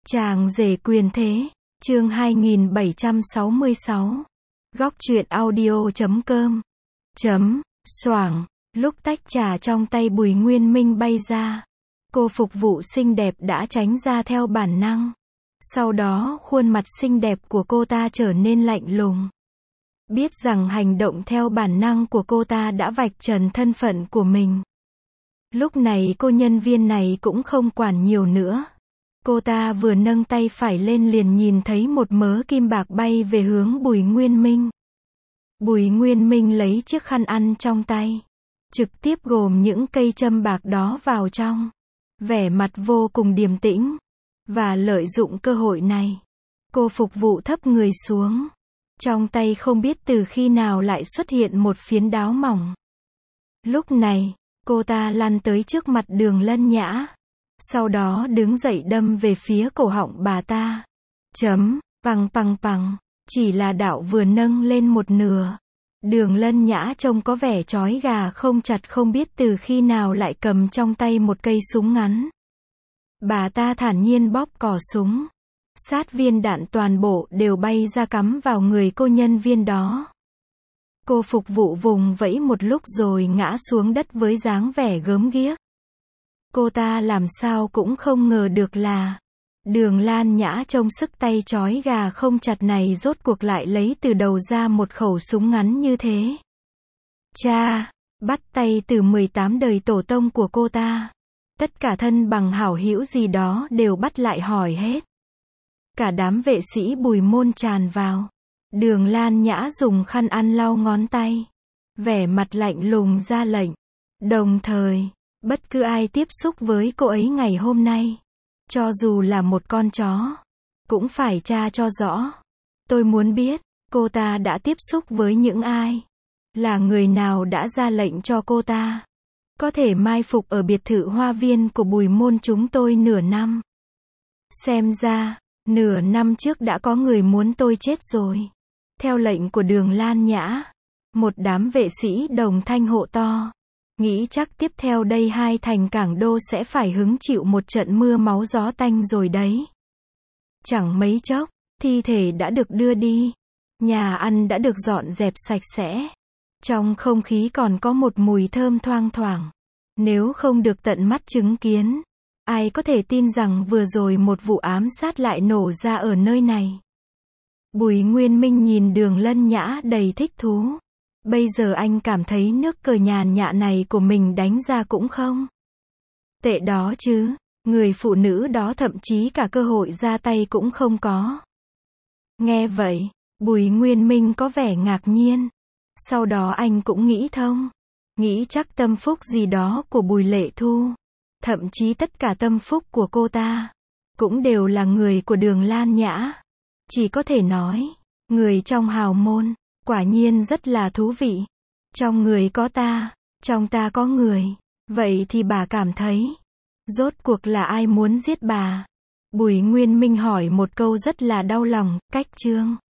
Chàng rể quyền thế, chương 2766. Góc truyện audio.com. Xoảng, lúc tách trà trong tay Bùi Nguyên Minh bay ra, cô phục vụ xinh đẹp đã tránh ra theo bản năng. Sau đó khuôn mặt xinh đẹp của cô ta trở nên lạnh lùng. Biết rằng hành động theo bản năng của cô ta đã vạch trần thân phận của mình. Lúc này cô nhân viên này cũng không quản nhiều nữa. Cô ta vừa nâng tay phải lên liền nhìn thấy một mớ kim bạc bay về hướng Bùi Nguyên Minh. Bùi Nguyên Minh lấy chiếc khăn ăn trong tay, trực tiếp gồm những cây châm bạc đó vào trong. Vẻ mặt vô cùng điềm tĩnh. Và lợi dụng cơ hội này, cô phục vụ thấp người xuống. Trong tay không biết từ khi nào lại xuất hiện một phiến đáo mỏng. Lúc này, cô ta lăn tới trước mặt Đường Lân Nhã. Sau đó đứng dậy đâm về phía cổ họng bà ta. Pằng pằng pằng, chỉ là đạo vừa nâng lên một nửa. Đường Lân Nhã trông có vẻ trói gà không chặt, không biết từ khi nào lại cầm trong tay một cây súng ngắn. Bà ta thản nhiên bóp cò súng. Sát viên đạn toàn bộ đều bay ra cắm vào người cô nhân viên đó. Cô phục vụ vùng vẫy một lúc rồi ngã xuống đất với dáng vẻ gớm ghiếc. Cô ta làm sao cũng không ngờ được là Đường Lan Nhã trông sức tay trói gà không chặt này rốt cuộc lại lấy từ đầu ra một khẩu súng ngắn như thế. Cha, bắt tay từ 18 đời tổ tông của cô ta. Tất cả thân bằng hảo hữu gì đó đều bắt lại hỏi hết. Cả đám vệ sĩ Bùi môn tràn vào. Đường Lan Nhã dùng khăn ăn lau ngón tay. Vẻ mặt lạnh lùng ra lệnh. Đồng thời, bất cứ ai tiếp xúc với cô ấy ngày hôm nay, cho dù là một con chó, cũng phải tra cho rõ. Tôi muốn biết, cô ta đã tiếp xúc với những ai? Là người nào đã ra lệnh cho cô ta có thể mai phục ở biệt thự Hoa Viên của Bùi môn chúng tôi nửa năm? Xem ra, nửa năm trước đã có người muốn tôi chết rồi. Theo lệnh của Đường Lan Nhã, một đám vệ sĩ đồng thanh hộ to. Nghĩ chắc tiếp theo đây hai thành cảng đô sẽ phải hứng chịu một trận mưa máu gió tanh rồi đấy. Chẳng mấy chốc, thi thể đã được đưa đi. Nhà ăn đã được dọn dẹp sạch sẽ. Trong không khí còn có một mùi thơm thoang thoảng. Nếu không được tận mắt chứng kiến, ai có thể tin rằng vừa rồi một vụ ám sát lại nổ ra ở nơi này. Bùi Nguyên Minh nhìn Đường Lân Nhã đầy thích thú. Bây giờ anh cảm thấy nước cờ nhàn nhạ này của mình đánh ra cũng không tệ đó chứ. Người phụ nữ đó thậm chí cả cơ hội ra tay cũng không có. Nghe vậy, Bùi Nguyên Minh có vẻ ngạc nhiên. Sau đó anh cũng nghĩ thông. Nghĩ chắc tâm phúc gì đó của Bùi Lệ Thu, thậm chí tất cả tâm phúc của cô ta, cũng đều là người của Đường Lan Nhã. Chỉ có thể nói, người trong hào môn, quả nhiên rất là thú vị. Trong người có ta, trong ta có người. Vậy thì bà cảm thấy, rốt cuộc là ai muốn giết bà? Bùi Nguyên Minh hỏi một câu rất là đau lòng. Cách chương